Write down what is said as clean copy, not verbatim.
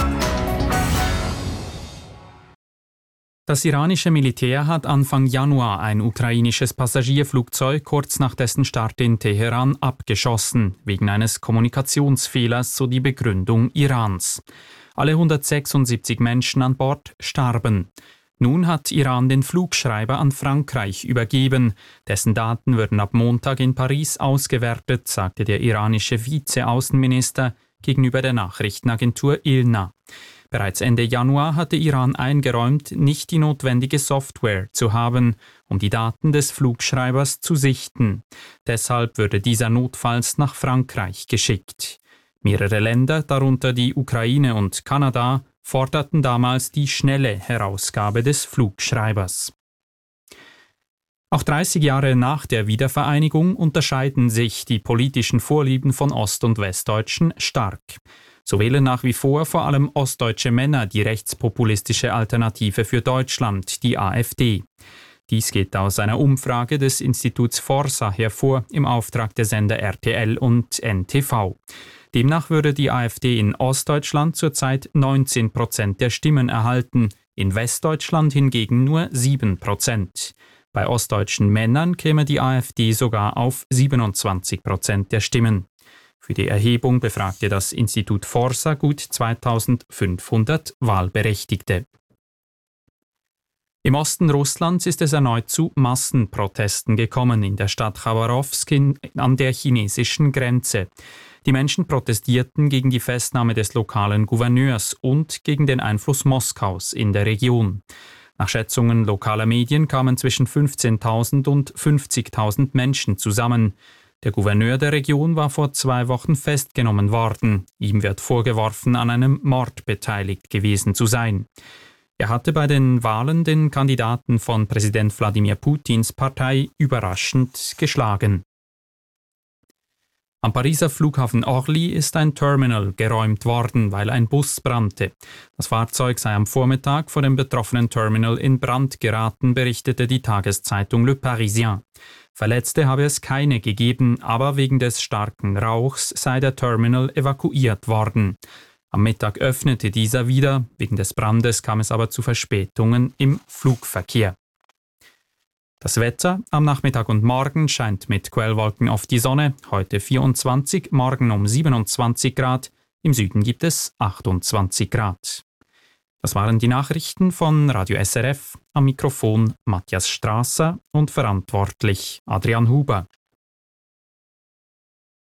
Das iranische Militär hat Anfang Januar ein ukrainisches Passagierflugzeug kurz nach dessen Start in Teheran abgeschossen, wegen eines Kommunikationsfehlers, so die Begründung Irans. Alle 176 Menschen an Bord starben. Nun hat Iran den Flugschreiber an Frankreich übergeben. Dessen Daten würden ab Montag in Paris ausgewertet, sagte der iranische Vize-Außenminister gegenüber der Nachrichtenagentur ILNA. Bereits Ende Januar hatte Iran eingeräumt, nicht die notwendige Software zu haben, um die Daten des Flugschreibers zu sichten. Deshalb würde dieser notfalls nach Frankreich geschickt. Mehrere Länder, darunter die Ukraine und Kanada, forderten damals die schnelle Herausgabe des Flugschreibers. Auch 30 Jahre nach der Wiedervereinigung unterscheiden sich die politischen Vorlieben von Ost- und Westdeutschen stark. So wählen nach wie vor allem ostdeutsche Männer die rechtspopulistische Alternative für Deutschland, die AfD. Dies geht aus einer Umfrage des Instituts Forsa hervor im Auftrag der Sender RTL und NTV. Demnach würde die AfD in Ostdeutschland zurzeit 19% der Stimmen erhalten, in Westdeutschland hingegen nur 7%. Bei ostdeutschen Männern käme die AfD sogar auf 27% der Stimmen. Für die Erhebung befragte das Institut Forsa gut 2500 Wahlberechtigte. Im Osten Russlands ist es erneut zu Massenprotesten gekommen in der Stadt Chabarowsk an der chinesischen Grenze. Die Menschen protestierten gegen die Festnahme des lokalen Gouverneurs und gegen den Einfluss Moskaus in der Region. Nach Schätzungen lokaler Medien kamen zwischen 15.000 und 50.000 Menschen zusammen. Der Gouverneur der Region war vor 2 Wochen festgenommen worden. Ihm wird vorgeworfen, an einem Mord beteiligt gewesen zu sein. Er hatte bei den Wahlen den Kandidaten von Präsident Wladimir Putins Partei überraschend geschlagen. Am Pariser Flughafen Orly ist ein Terminal geräumt worden, weil ein Bus brannte. Das Fahrzeug sei am Vormittag vor dem betroffenen Terminal in Brand geraten, berichtete die Tageszeitung Le Parisien. Verletzte habe es keine gegeben, aber wegen des starken Rauchs sei der Terminal evakuiert worden. Am Mittag öffnete dieser wieder, wegen des Brandes kam es aber zu Verspätungen im Flugverkehr. Das Wetter: Am Nachmittag und Morgen scheint mit Quellwolken auf die Sonne, heute 24, morgen um 27 Grad, im Süden gibt es 28 Grad. Das waren die Nachrichten von Radio SRF, am Mikrofon Matthias Strasser und verantwortlich Adrian Huber.